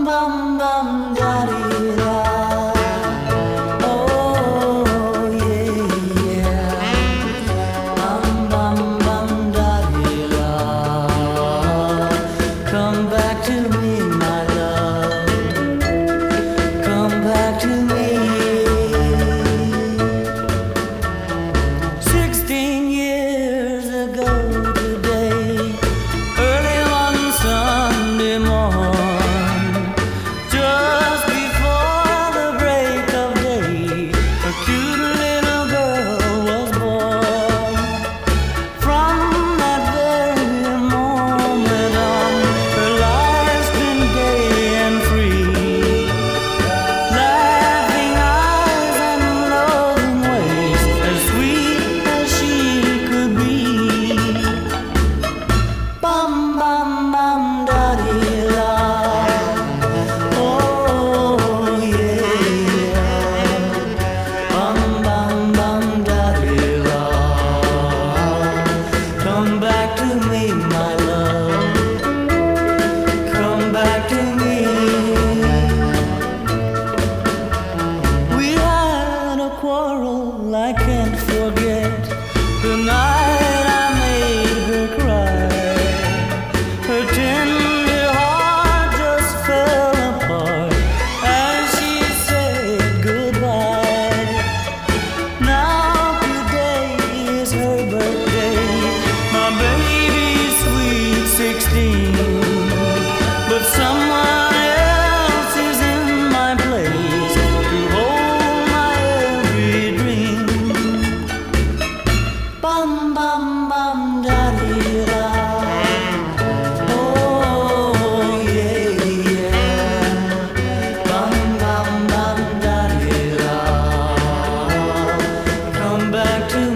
bum bum daddy da. Oh yeah, yeah. Bum bum bum daddy da. Come back to me, my love. Come back to me. 16 years ago today, early one Sunday morn, just before the break of day, a cute little girl was born. From that very moment on, her life's been gay and free. Laughing eyes and loving ways, as sweet as she could be. Bum bum bum daddy da. Oh yeah, bum bum bum daddy da. Come back to me, my love. Come back to me. We had a quarrel I can't forget. The night I made her cry, her tender heart just fell apart as she said goodbye. Now today is her birthday, my baby's sweet 16, but someone else is in my place to hold my every dream. Bum bum bum daddy da. Oh yeah, yeah. Bum bum bum daddy da. Come back to